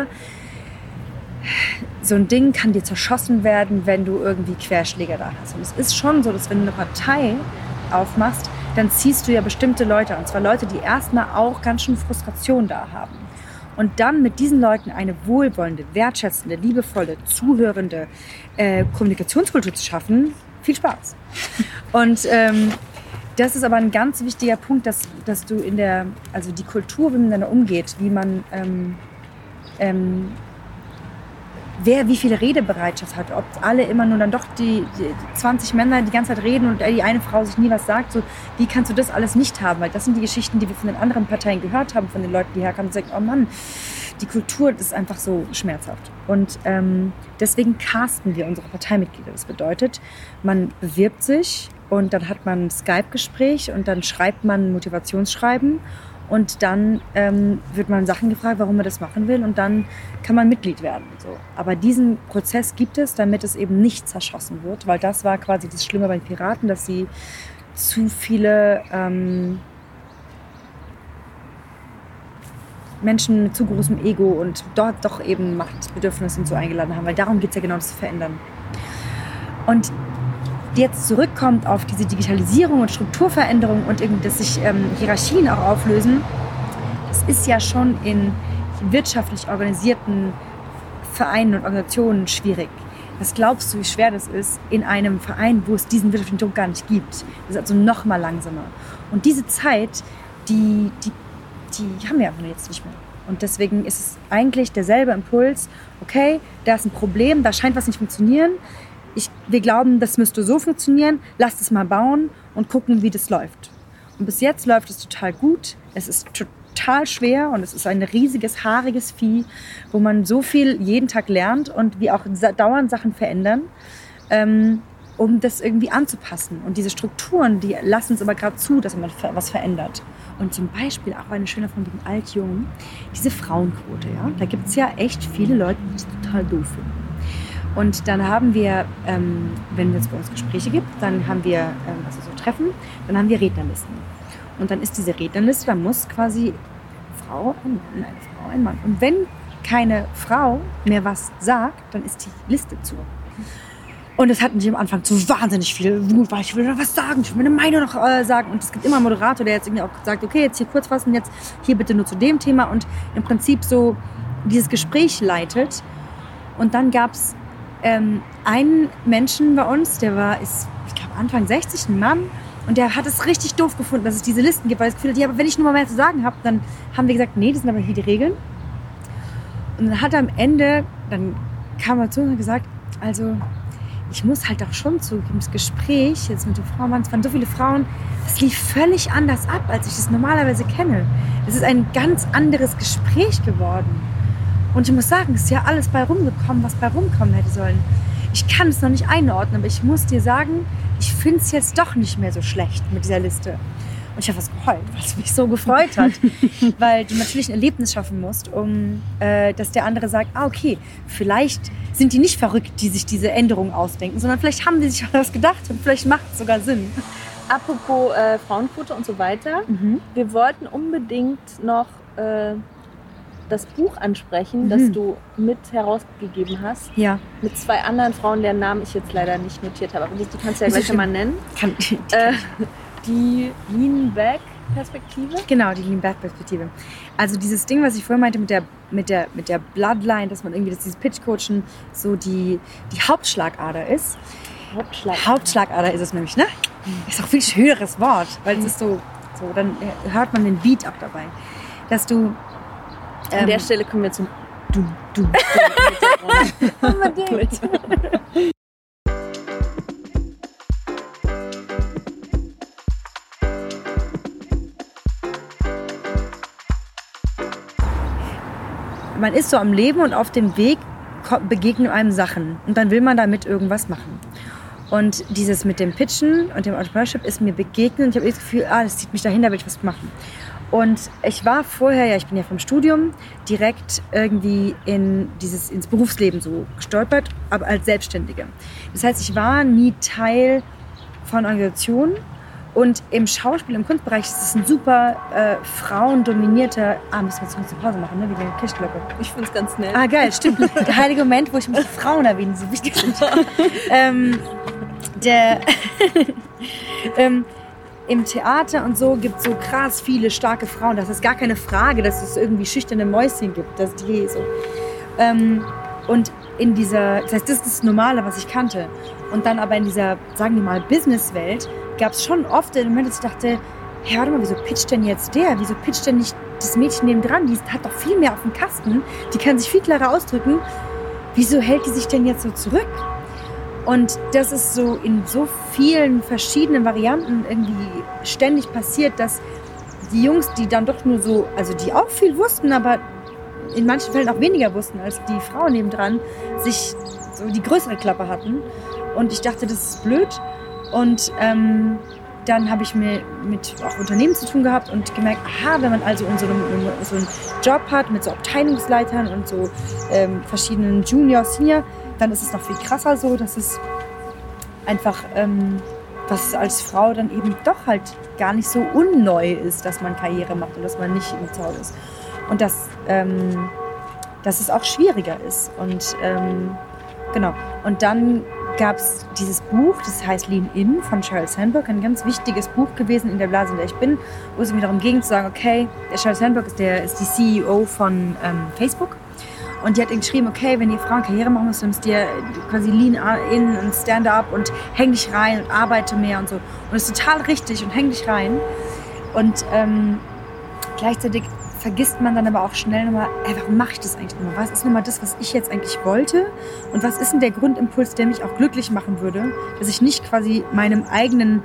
so ein Ding kann dir zerschossen werden, wenn du irgendwie Querschläger da hast. Und es ist schon so, dass wenn du eine Partei aufmachst, dann ziehst du ja bestimmte Leute an. Und zwar Leute, die erstmal auch ganz schön Frustration da haben. Und dann mit diesen Leuten eine wohlwollende, wertschätzende, liebevolle, zuhörende äh, Kommunikationskultur zu schaffen, viel Spaß. Und ähm, das ist aber ein ganz wichtiger Punkt, dass, dass du in der, also die Kultur, wie man miteinander umgeht, wie man ähm, ähm, wer wie viele Redebereitschaft hat, ob alle immer nur dann doch die, die zwanzig Männer die ganze Zeit reden und die eine Frau sich nie was sagt, so, wie kannst du das alles nicht haben? Weil das sind die Geschichten, die wir von den anderen Parteien gehört haben, von den Leuten, die herkamen und sagen, oh Mann, die Kultur ist einfach so schmerzhaft. Und ähm, deswegen casten wir unsere Parteimitglieder. Das bedeutet, man bewirbt sich und dann hat man ein Skype-Gespräch und dann schreibt man ein Motivationsschreiben. Und dann ähm, wird man Sachen gefragt, warum man das machen will, und dann kann man Mitglied werden. So. Aber diesen Prozess gibt es, damit es eben nicht zerschossen wird, weil das war quasi das Schlimme bei den Piraten, dass sie zu viele ähm, Menschen mit zu großem Ego und dort doch eben Machtbedürfnisse und so eingeladen haben, weil darum geht es ja genau, das zu verändern. Und jetzt zurückkommt auf diese Digitalisierung und Strukturveränderung und irgendwie, dass sich ähm, Hierarchien auch auflösen, das ist ja schon in wirtschaftlich organisierten Vereinen und Organisationen schwierig. Was glaubst du, wie schwer das ist in einem Verein, wo es diesen wirtschaftlichen Druck gar nicht gibt? Das ist also noch mal langsamer. Und diese Zeit, die, die, die haben wir einfach jetzt nicht mehr. Und deswegen ist es eigentlich derselbe Impuls, okay, da ist ein Problem, da scheint was nicht funktionieren. Ich, wir glauben, das müsste so funktionieren, lasst es mal bauen und gucken, wie das läuft. Und bis jetzt läuft es total gut. Es ist total schwer und es ist ein riesiges, haariges Vieh, wo man so viel jeden Tag lernt und wir auch dauernd Sachen verändern, ähm, um das irgendwie anzupassen. Und diese Strukturen, die lassen es aber gerade zu, dass man was verändert. Und zum Beispiel auch eine schöne von den Altjungen, diese Frauenquote. Ja? Da gibt es ja echt viele Leute, die es total doof finden. Und dann haben wir, ähm, wenn es bei uns Gespräche gibt, dann haben wir, ähm, also so Treffen, dann haben wir Rednerlisten. Und dann ist diese Rednerliste, da muss quasi eine Frau, ein Mann, eine Frau, ein Mann. Und wenn keine Frau mehr was sagt, dann ist die Liste zu. Und es hat mich am Anfang zu wahnsinnig viel Wut, weil ich will noch was sagen, ich will meine Meinung noch äh, sagen. Und es gibt immer einen Moderator, der jetzt irgendwie auch sagt, okay, jetzt hier kurz fassen, jetzt hier bitte nur zu dem Thema. Und im Prinzip so dieses Gespräch leitet. Und dann gab es ähm, einen Menschen bei uns, der war, ist, ich glaube, Anfang sechzig, ein Mann. Und der hat es richtig doof gefunden, dass es diese Listen gibt, weil er das Gefühl hat, ja, aber wenn ich nur mal mehr zu sagen habe, dann haben wir gesagt, nee, das sind aber hier die Regeln. Und dann hat er am Ende, dann kam er zu uns und gesagt, also ich muss halt auch schon zugeben, das Gespräch jetzt mit den Frauen, es waren so viele Frauen, das lief völlig anders ab, als ich das normalerweise kenne. Es ist ein ganz anderes Gespräch geworden. Und ich muss sagen, es ist ja alles bei rumgekommen, was bei rumkommen hätte sollen. Ich kann es noch nicht einordnen, aber ich muss dir sagen, ich finde es jetzt doch nicht mehr so schlecht mit dieser Liste. Und ich habe was geheult, weil es mich so gefreut hat. Weil du natürlich ein Erlebnis schaffen musst, um, äh, dass der andere sagt, ah, okay, vielleicht sind die nicht verrückt, die sich diese Änderungen ausdenken, sondern vielleicht haben die sich was gedacht und vielleicht macht es sogar Sinn. Apropos äh, Frauenquote und so weiter. Mhm. Wir wollten unbedingt noch äh, das Buch ansprechen, mhm. das du mit herausgegeben hast. Ja. Mit zwei anderen Frauen, deren Namen ich jetzt leider nicht notiert habe. Aber die, die kannst du ja gleich mal nennen. Kann, die, äh, die Lean-Back-Perspektive. Genau, die Lean-Back-Perspektive. Also dieses Ding, was ich vorhin meinte mit der, mit der, mit der Bloodline, dass man irgendwie, dass dieses Pitch-Coachen so die, die Hauptschlagader ist. Hauptschlagader. Hauptschlagader ist es nämlich, ne? Ist auch ein viel schöneres Wort, weil es ist so, so, dann hört man den Beat auch dabei. Dass du An ähm, der Stelle kommen wir zum Du, Du, Du. Unbedingt. Man ist so am Leben und auf dem Weg begegnen einem Sachen und dann will man damit irgendwas machen. Und dieses mit dem Pitchen und dem Entrepreneurship ist mir begegnet. Ich habe das Gefühl, ah, das zieht mich dahin, da will ich was machen. Und ich war vorher, ja, ich bin ja vom Studium, direkt irgendwie in dieses, ins Berufsleben so gestolpert, aber als Selbstständige. Das heißt, ich war nie Teil von Organisationen. Und im Schauspiel, im Kunstbereich ist es ein super äh, frauendominierter... Ah, müssen wir jetzt kurz eine Pause machen, ne? Wie die Kirchglocke. Ich finde es ganz nett. Ah, geil, stimmt. Der heilige Moment, wo ich mich die Frauen erwähne, die so wichtig sind. ähm, der... ähm, Im Theater und so gibt es so krass viele starke Frauen. Das ist gar keine Frage, dass es irgendwie schüchterne Mäuschen gibt. Das ist die so. Ähm, und in dieser... Das heißt, das ist das Normale, was ich kannte. Und dann aber in dieser, sagen wir mal, Businesswelt gab es schon oft den Moment, dass ich dachte, hey, warte mal, wieso pitcht denn jetzt der? Wieso pitcht denn nicht das Mädchen neben dran? Die hat doch viel mehr auf dem Kasten. Die kann sich viel klarer ausdrücken. Wieso hält die sich denn jetzt so zurück? Und das ist so in so vielen verschiedenen Varianten irgendwie ständig passiert, dass die Jungs, die dann doch nur so, also die auch viel wussten, aber in manchen Fällen auch weniger wussten als die Frauen nebendran, sich so die größere Klappe hatten. Und ich dachte, das ist blöd. Und ähm, dann habe ich mir mit auch Unternehmen zu tun gehabt und gemerkt, aha, wenn man also in so einem, in so einen Job hat mit so Abteilungsleitern und so ähm, verschiedenen Junior, Senior, dann ist es noch viel krasser so, dass es einfach, ähm, dass es als Frau dann eben doch halt gar nicht so unneu ist, dass man Karriere macht und dass man nicht im Zaun ist. Und dass, ähm, dass es auch schwieriger ist. Und ähm, genau. Und dann gab es dieses Buch, das heißt Lean In von Sheryl Sandberg, ein ganz wichtiges Buch gewesen in der Blase, in der ich bin, wo es mir darum ging zu sagen, okay, der Sheryl Sandberg ist, der, ist die C E O von ähm, Facebook und die hat geschrieben, okay, wenn ihr Frauen Karriere machen müsst, dann müsst ihr quasi Lean In und Stand Up und häng dich rein und arbeite mehr und so. Und das ist total richtig und häng dich rein. Und ähm, gleichzeitig vergisst man dann aber auch schnell nochmal, ey, warum mache ich das eigentlich nochmal? Was ist nochmal das, was ich jetzt eigentlich wollte? Und was ist denn der Grundimpuls, der mich auch glücklich machen würde, dass ich nicht quasi meinem eigenen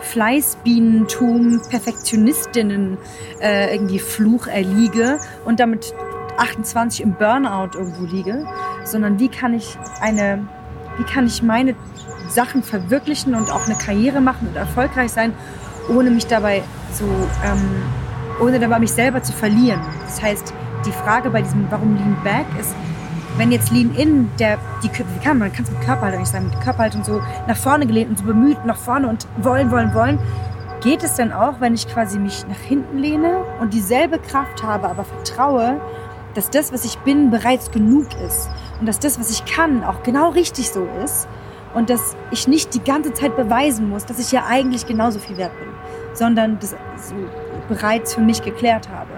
Fleißbienentum, Perfektionistinnen äh, irgendwie Fluch erliege und damit achtundzwanzig im Burnout irgendwo liege, sondern wie kann ich eine, wie kann ich meine Sachen verwirklichen und auch eine Karriere machen und erfolgreich sein, ohne mich dabei so ähm, ohne dabei mich selber zu verlieren. Das heißt, die Frage bei diesem Warum Lean Back ist, wenn jetzt Lean In, der, die, wie kann man, kann es mit Körperhaltung nicht sagen, mit Körperhaltung so nach vorne gelehnt und so bemüht nach vorne und wollen, wollen, wollen, geht es dann auch, wenn ich quasi mich nach hinten lehne und dieselbe Kraft habe, aber vertraue, dass das, was ich bin, bereits genug ist und dass das, was ich kann, auch genau richtig so ist und dass ich nicht die ganze Zeit beweisen muss, dass ich ja eigentlich genauso viel wert bin, sondern das so bereits für mich geklärt habe.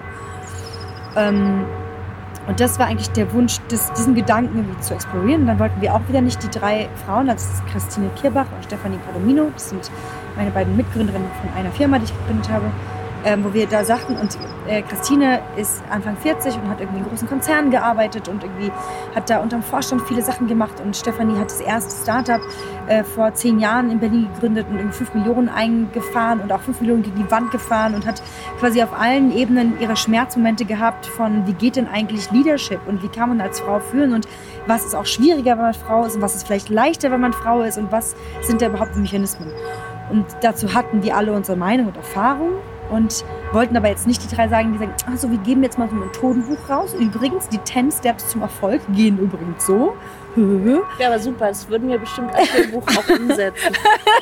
Ähm, und das war eigentlich der Wunsch, das, diesen Gedanken irgendwie zu explorieren. Und dann wollten wir auch wieder nicht die drei Frauen, das ist Christine Kierbach und Stefanie Palomino, das sind meine beiden Mitgründerinnen von einer Firma, die ich gegründet habe, ähm, wo wir da sagten, und äh, Christine ist Anfang vierzig und hat irgendwie in großen Konzernen gearbeitet und irgendwie hat da unterm Vorstand viele Sachen gemacht und Stefanie hat das erste Startup äh, vor zehn Jahren in Berlin gegründet und irgendwie fünf Millionen eingefahren und auch fünf Millionen gegen die Wand gefahren und hat quasi auf allen Ebenen ihre Schmerzmomente gehabt von, wie geht denn eigentlich Leadership und wie kann man als Frau führen und was ist auch schwieriger, wenn man Frau ist und was ist vielleicht leichter, wenn man Frau ist und was sind da überhaupt die Mechanismen. Und dazu hatten wir alle unsere Meinung und Erfahrung und wollten aber jetzt nicht die drei sagen, die sagen, also wir geben jetzt mal so ein Methodenbuch raus. Übrigens, die zehn Steps zum Erfolg gehen übrigens so. Ja, aber super, das würden wir bestimmt als Buch auch umsetzen.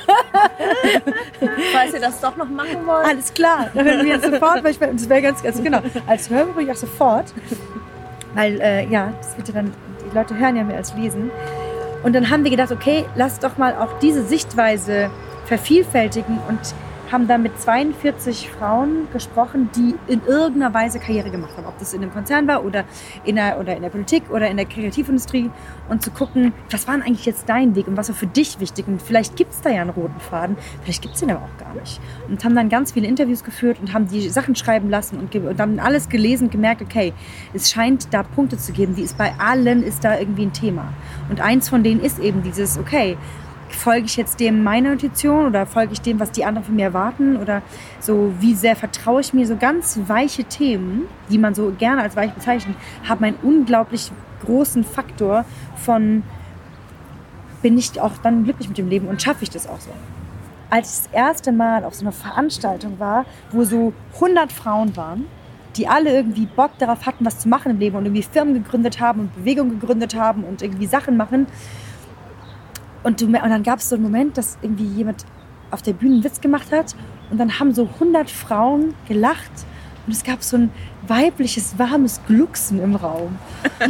Falls ihr das doch noch machen wollt. Alles klar, da werden wir jetzt sofort, weil ich, das wäre ganz, ganz genau, als Hörbuch ich auch sofort, weil äh, ja, das wird ja dann, die Leute hören ja mehr als lesen. Und dann haben wir gedacht, okay, lass doch mal auch diese Sichtweise vervielfältigen und haben dann mit zweiundvierzig Frauen gesprochen, die in irgendeiner Weise Karriere gemacht haben. Ob das in einem Konzern war oder in der, oder in der Politik oder in der Kreativindustrie. Und zu gucken, was war eigentlich jetzt dein Weg und was war für dich wichtig. Und vielleicht gibt es da ja einen roten Faden, vielleicht gibt es den aber auch gar nicht. Und haben dann ganz viele Interviews geführt und haben die Sachen schreiben lassen und, ge- und dann alles gelesen und gemerkt, okay, es scheint da Punkte zu geben, die ist bei allen, ist da irgendwie ein Thema. Und eins von denen ist eben dieses, okay, folge ich jetzt dem meiner Intuition oder folge ich dem, was die anderen von mir erwarten oder so, wie sehr vertraue ich mir, so ganz weiche Themen, die man so gerne als weich bezeichnet, haben einen unglaublich großen Faktor von bin ich auch dann glücklich mit dem Leben und schaffe ich das auch so. Als ich das erste Mal auf so einer Veranstaltung war, wo so hundert Frauen waren, die alle irgendwie Bock darauf hatten, was zu machen im Leben und irgendwie Firmen gegründet haben und Bewegungen gegründet haben und irgendwie Sachen machen. Und, du, und dann gab es so einen Moment, dass irgendwie jemand auf der Bühne einen Witz gemacht hat und dann haben so hundert Frauen gelacht und es gab so ein weibliches, warmes Glucksen im Raum.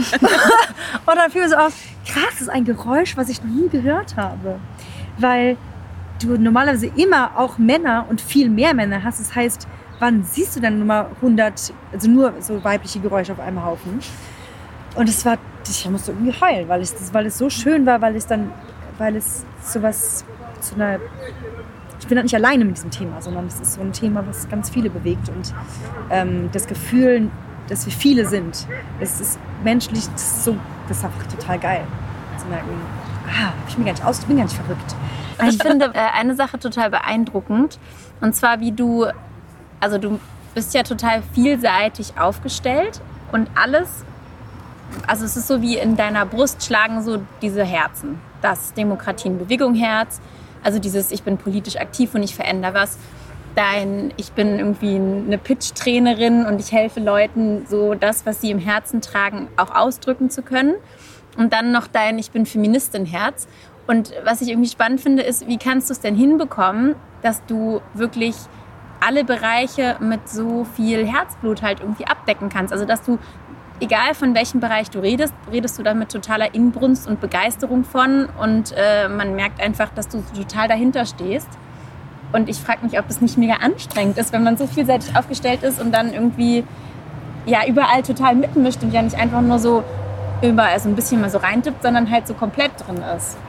Und dann fiel mir so auf, krass, das ist ein Geräusch, was ich noch nie gehört habe. Weil du normalerweise immer auch Männer und viel mehr Männer hast. Das heißt, wann siehst du dann Nummer hundert, also nur so weibliche Geräusche auf einem Haufen? Und es war, ich musste irgendwie heulen, weil es, weil es so schön war, weil es dann, weil es sowas, zu einer, ich bin dann nicht alleine mit diesem Thema, sondern es ist so ein Thema, was ganz viele bewegt und ähm, das Gefühl, dass wir viele sind, das ist menschlich, das ist, so, das ist einfach total geil, zu merken, ah, ich bin gar nicht aus, ich bin gar nicht verrückt. Ich finde äh, eine Sache total beeindruckend und zwar wie du, also du bist ja total vielseitig aufgestellt und alles, also es ist so wie in deiner Brust schlagen so diese Herzen, das Demokratie in Bewegung Herz, also dieses ich bin politisch aktiv und ich verändere was, dein ich bin irgendwie eine Pitch-Trainerin und ich helfe Leuten so das, was sie im Herzen tragen, auch ausdrücken zu können und dann noch dein ich bin Feministin Herz. Und was ich irgendwie spannend finde, ist, wie kannst du es denn hinbekommen, dass du wirklich alle Bereiche mit so viel Herzblut halt irgendwie abdecken kannst. Also dass du, egal von welchem Bereich du redest, redest du da mit totaler Inbrunst und Begeisterung von. Und äh, man merkt einfach, dass du total dahinter stehst. Und ich frage mich, ob es nicht mega anstrengend ist, wenn man so vielseitig aufgestellt ist und dann irgendwie ja, überall total mitmischt und ja nicht einfach nur so überall so ein bisschen mal so reintippt, sondern halt so komplett drin ist.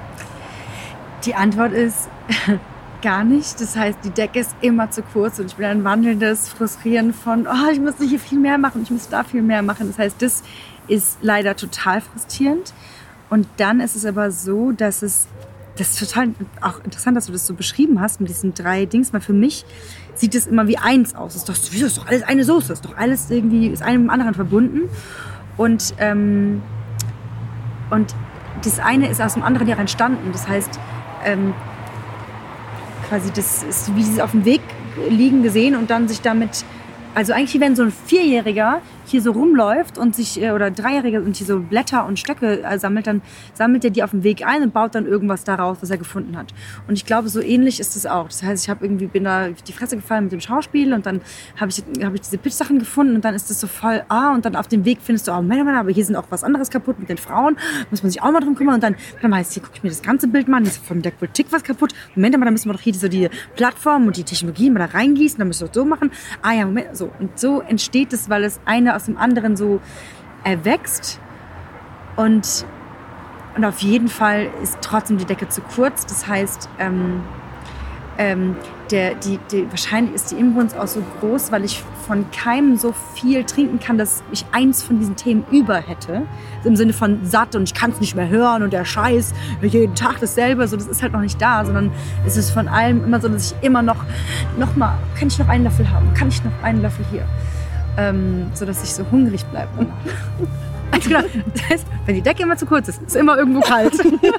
Die Antwort ist gar nicht. Das heißt, die Decke ist immer zu kurz und ich bin ein wandelndes Frustrieren von, oh, ich muss hier viel mehr machen, ich muss da viel mehr machen. Das heißt, das ist leider total frustrierend. Und dann ist es aber so, dass es, das ist total auch interessant, dass du das so beschrieben hast mit diesen drei Dings, weil für mich sieht es immer wie eins aus. Es ist doch, das ist doch alles eine Soße, es ist doch alles irgendwie, ist einem mit dem anderen verbunden. Und, ähm, und das eine ist aus dem anderen ja entstanden. Das heißt, ähm, quasi das ist wie dieses auf dem Weg liegen gesehen und dann sich damit, also eigentlich wenn so ein Vierjähriger hier so rumläuft und sich, oder Dreijähriger und hier so Blätter und Stöcke sammelt, dann sammelt er die auf dem Weg ein und baut dann irgendwas daraus, was er gefunden hat. Und ich glaube, so ähnlich ist es auch. Das heißt, ich habe irgendwie, bin da auf die Fresse gefallen mit dem Schauspiel und dann habe ich, hab ich diese Pitch-Sachen gefunden und dann ist das so voll, ah, und dann auf dem Weg findest du, oh, Männer, Männer, aber hier sind auch was anderes kaputt mit den Frauen, muss man sich auch mal drum kümmern und dann, dann heißt, hier gucke ich mir das ganze Bild mal an, ist von der Politik was kaputt, Moment mal, da müssen wir doch hier so die Plattform und die Technologie mal da reingießen, dann müssen wir das so machen, ah ja, Moment, so. Und so entsteht es, weil es eine aus dem anderen so erwächst und, und auf jeden Fall ist trotzdem die Decke zu kurz. Das heißt, ähm, ähm, der, die, die, wahrscheinlich ist die Inbrunst auch so groß, weil ich von keinem so viel trinken kann, dass ich eins von diesen Themen über hätte. Also im Sinne von satt und ich kann es nicht mehr hören und der Scheiß, jeden Tag dasselbe. So, das ist halt noch nicht da, sondern es ist von allem immer so, dass ich immer noch, noch mal, kann ich noch einen Löffel haben? Kann ich noch einen Löffel hier? Ähm, so dass ich so hungrig bleibe. Also genau. Das heißt, wenn die Decke immer zu kurz ist, ist immer irgendwo kalt.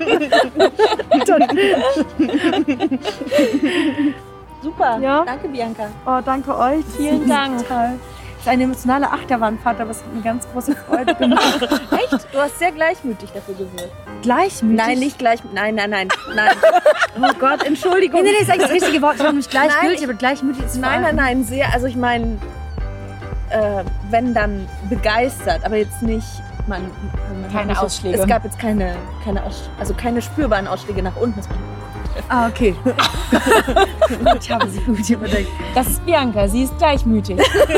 Super, ja? Danke Bianca. Oh, danke euch. Vielen Dank. Total. Das ist eine emotionale Achterbahnfahrt, aber es hat mir ganz große Freude gemacht. Echt? Du hast sehr gleichmütig dafür gewirkt. Gleichmütig? Nein, nicht gleich. Nein, nein, nein, nein. Oh Gott, Entschuldigung. Nee, nee, das ist eigentlich das richtige Wort. Ich bin nicht gleichgültig, Nein, aber gleichmütig ist Nein, nein, nein, sehr. Also ich meine, äh, wenn dann begeistert, aber jetzt nicht. Man, man Keine nicht, Ausschläge. Es gab jetzt keine, keine, Aus, also keine spürbaren Ausschläge nach unten. Ah, okay. Ich habe sie gut überlegt. Das ist Bianca, sie ist gleichmütig.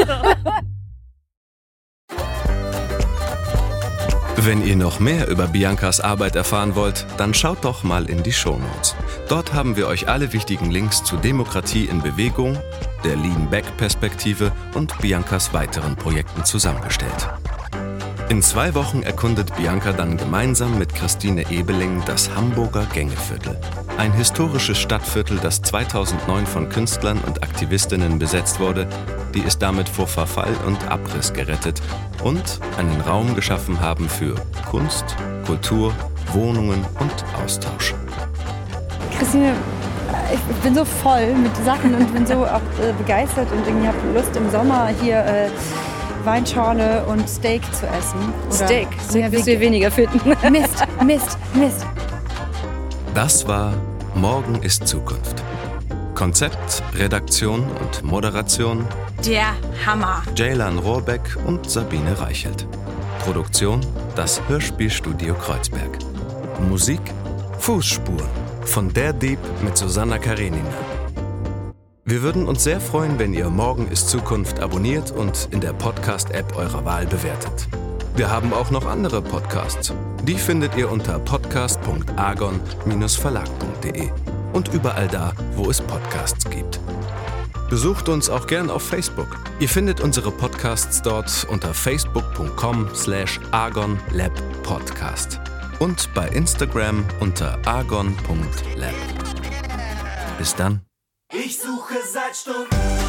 Wenn ihr noch mehr über Biancas Arbeit erfahren wollt, dann schaut doch mal in die Shownotes. Dort haben wir euch alle wichtigen Links zu Demokratie in Bewegung, der Lean-Back-Perspektive und Biancas weiteren Projekten zusammengestellt. In zwei Wochen erkundet Bianca dann gemeinsam mit Christine Ebeling das Hamburger Gängeviertel. Ein historisches Stadtviertel, das zweitausendneun von Künstlern und Aktivistinnen besetzt wurde, die es damit vor Verfall und Abriss gerettet und einen Raum geschaffen haben für Kunst, Kultur Wohnungen und Austausch. Christine, ich bin so voll mit Sachen und bin so auch äh, begeistert und irgendwie habe Lust im Sommer hier äh, Weinschorle und Steak zu essen. Oder Steak? Steak ja, wirst du hier weniger finden. Mist, Mist, Mist. Das war Morgen ist Zukunft. Konzept, Redaktion und Moderation Der Hammer. Ceylan Rohrbeck und Sabine Reichelt. Produktion das Hörspielstudio Kreuzberg. Musik Fußspuren von Der Dieb mit Susanna Karenina. Wir würden uns sehr freuen, wenn ihr Morgen ist Zukunft abonniert und in der Podcast-App eurer Wahl bewertet. Wir haben auch noch andere Podcasts. Die findet ihr unter podcast punkt argon Bindestrich verlag punkt de und überall da, wo es Podcasts gibt. Besucht uns auch gern auf Facebook. Ihr findet unsere Podcasts dort unter facebook punkt com slash argon lab podcast und bei Instagram unter argon punkt lab. Bis dann. Ich suche seit Stunden